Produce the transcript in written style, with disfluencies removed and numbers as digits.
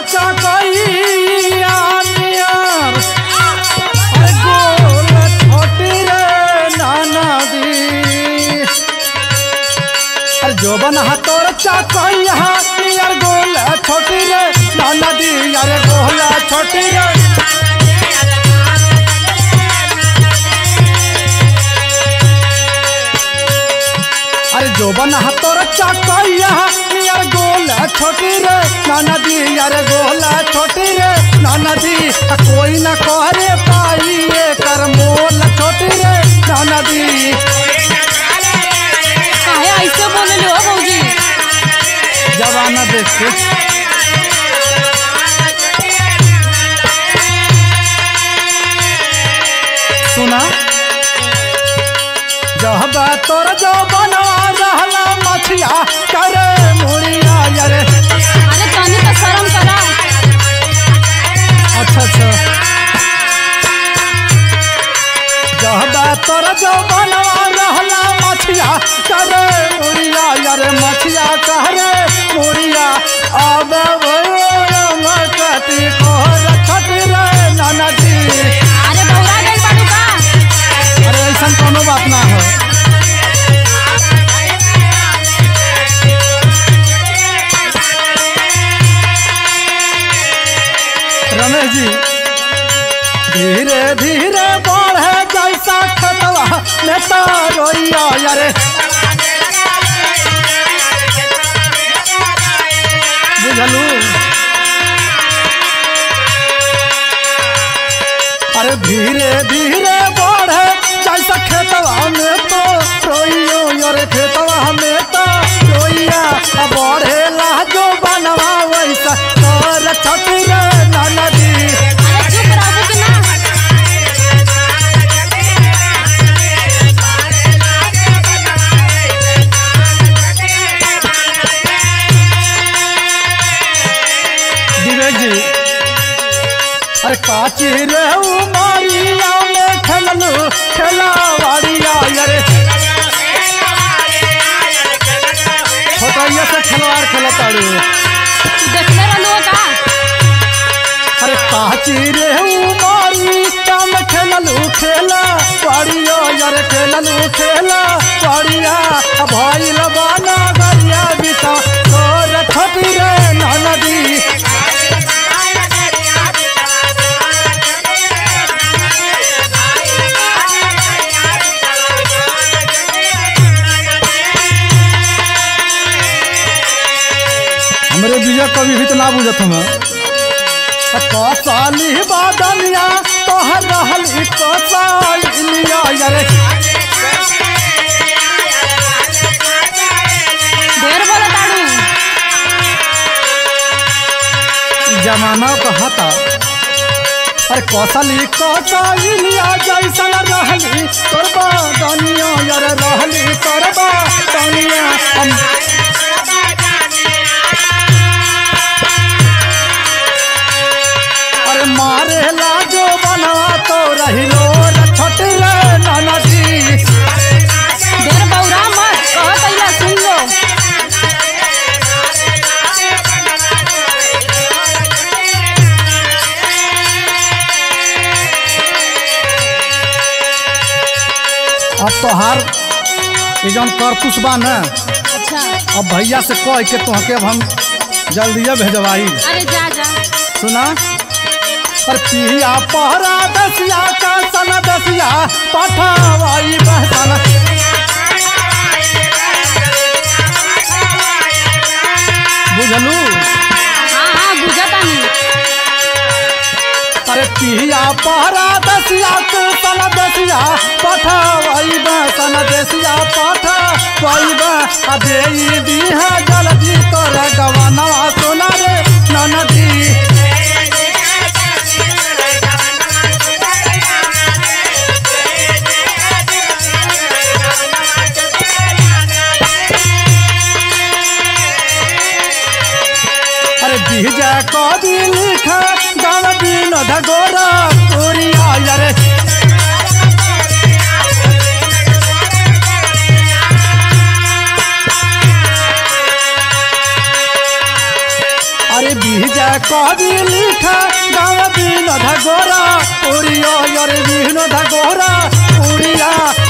चकैया नियर अरे गोल छोटी रे नाना दी अरे जोबन तोर चकैया नियर गोल छोटी रे नाना दी अरे गोल छोटी रे अरे जोबन तोर चकैया नियर गोल छोटी रे नाना दी अरे गोल छोटी रे नाना दी कोई न करे पाई कर मोल छोटी रे नाना दी काहे ऐसे बोले लो भौजी जवाना देख के सुना जब तोर जो बनवा रहला मछिया करे मुड़िया यारे अरे तनी तो शर्म करा अच्छा जब तोर जो बनवा रहला मछिया करे मुड़िया यारे मछिया करे मुड़िया अब मकती कोर छटी रे नाना जी अरे बौरा गई बाड़ू का अरे ऐसा कोनो बात ना हो रमेश जी धीरे धीरे बढ़े जैसा खतवा में तो रोइया यारे बुझलू अरे धीरे धीरे बढ़े जैसा खेतवा में तो रोइयो यारे खेतवा में तो रोइया बढ़े ला जो बनवा वैसा तोर छठी रे नाना दी अरे चुप रहो कि ना विवेक जी अरे काची रे उमारिया में खेललू खेलावाड़िया यारे छोटाइया से खिलवाड़ खेलताड़ू देखले रहलू का अरे काची रे उमारिया में खेललू खेलावाड़िया यारे खेललू खेलावाड़िया भइल बाना गरिया बिता तोर छठी रे नाना दी हमरे विजय कवि भी तो ना बुझत हम कसाली बादलिया तोहर रहल कसालिया यारे ढेर बोला ताड़ू जमाना कहता अरे कसाली कसालिया जैसा रहली तोर बादलिया यारे रहली तोर बादलिया अरे मारे ला जो बनवा तो रहिलो छठ रे नाना जी ढेर बौरा मत कहत अइला सुन लो अब तोहार ये जौन करतुस बा न अच्छा अब भैया से कह के तोहके अब हम जल्दिए भेजवाई अरे जा जा सुना पर पिया पहरा दसिया का सन दसिया पठावाई बहसन बुझलू हाँ बुझतानी अरे पिया पहरा दसिया का सन दसिया पठावाई बहसन दसिया पठावाई बह देई दीहा जल्दी तोर गवाना सोना रे ननदी बीजा कवि लिखा गाँव विनोद गोरा कोरिया रे अरे बीजा कवि लिखा गाँव विनोद गोरा उड़िया यार विनोद गोरा उड़िया